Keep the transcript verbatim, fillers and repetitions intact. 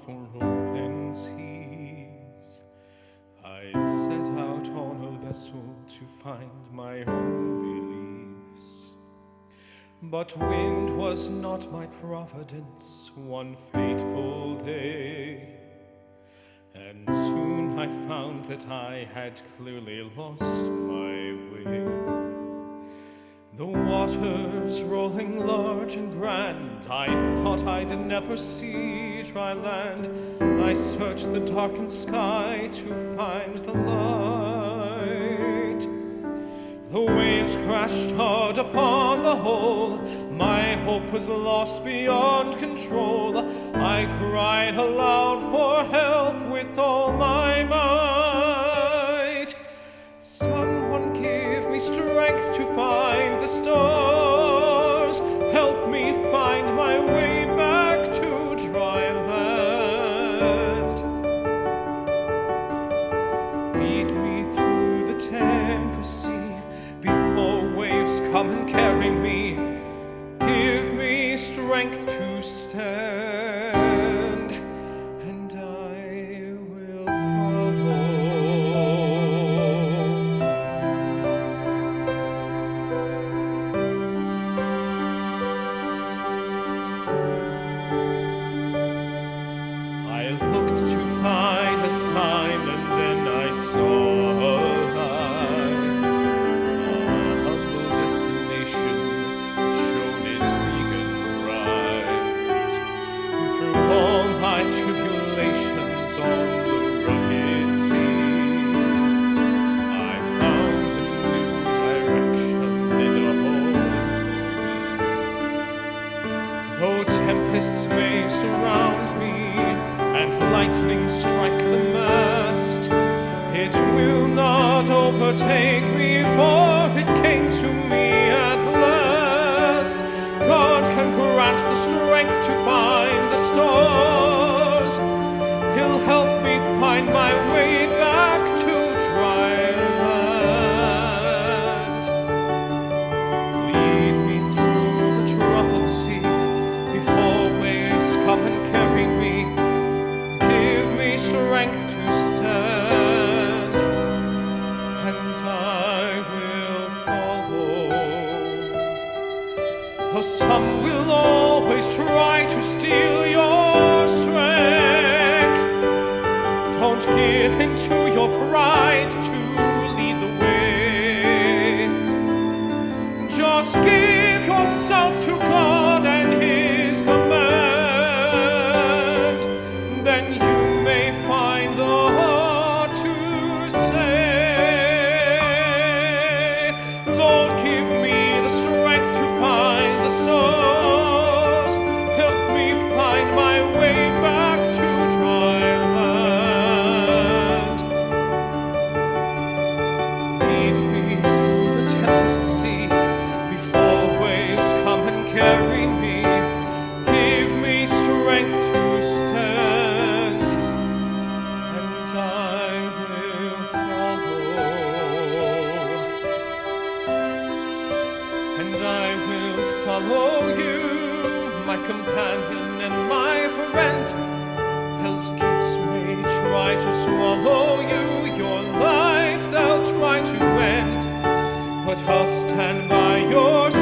for open seas. I set out on a vessel to find my own beliefs. But wind was not my providence one fateful day, and soon I found that I had clearly lost my way. The waters rolling large and grand, I thought I'd never see dry land. I searched the darkened sky to find the light. The waves crashed hard upon the hull, my hope was lost beyond control. I cried aloud for help with all my might. Someone give me strength to find the stars. Help me find my way back to dry land. Lead me through the tempest sea before waves come and carry me. Give me strength to stand, and I will follow. I looked to find a sign, and then I saw a light. A humble destination shone its beacon bright. Through all my tribulations on the rugged sea, I found a new direction and a home for me. Though tempests may surround me and lightning strike the mast, it will not overtake me, for it came to me at last. God can grant the strength to find the stars. He'll help me find my way back to dry land. Lead me through the troubled sea before waves come and carry me. Give me strength to stand, and I will follow. Though some will always try to steal your strength, don't give in to your pride to lead the way. Just give yourself to God and His command, then you may find the heart to say, Lord, give me the strength to find the stars. Help me find my way back to dry land. Lead me through the tempest sea before waves come and carry me. Give me strength to stand, and I will follow. And I will follow you, my companion and my friend. Else gates may try to swallow you, your life they'll try to end, but I'll stand by your